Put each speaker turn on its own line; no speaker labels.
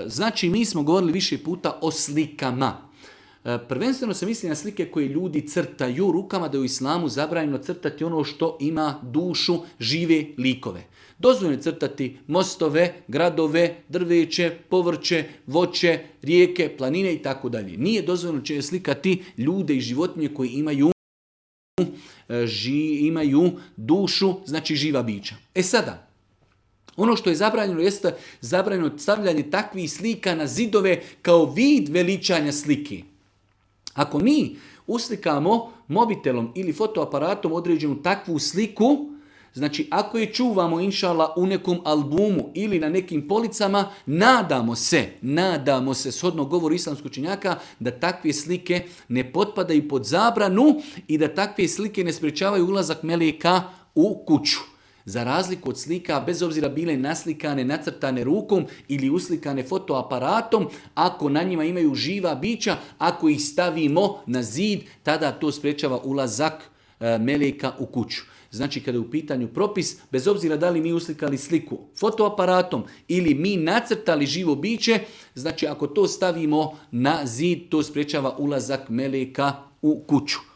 Znači, mi smo govorili više puta o slikama. Prvenstveno se misli na slike koje ljudi crtaju rukama, da je u islamu zabranjeno crtati ono što ima dušu, žive likove. Dozvoljeno je crtati mostove, gradove, drveće, povrće, voće, rijeke, planine i tako dalje. Nije dozvoljeno će slikati ljude i životinje koji imaju dušu, znači živa bića. Sada, ono što je zabranjeno jeste zabranjeno stavljanje takvih slika na zidove kao vid veličanja slike. Ako mi uslikamo mobitelom ili fotoaparatom određenu takvu sliku, znači ako je čuvamo inšala u nekom albumu ili na nekim policama, nadamo se shodno govoru islamskog učenjaka da takve slike ne potpadaju pod zabranu i da takve slike ne sprečavaju ulazak meleka u kuću. Za razliku od slika, bez obzira bile naslikane, nacrtane rukom ili uslikane fotoaparatom, ako na njima imaju živa bića, ako ih stavimo na zid, tada to sprečava ulazak meleka u kuću. Znači, kada je u pitanju propis, bez obzira da li mi uslikali sliku fotoaparatom ili mi nacrtali živo biće, znači ako to stavimo na zid, to sprečava ulazak meleka u kuću.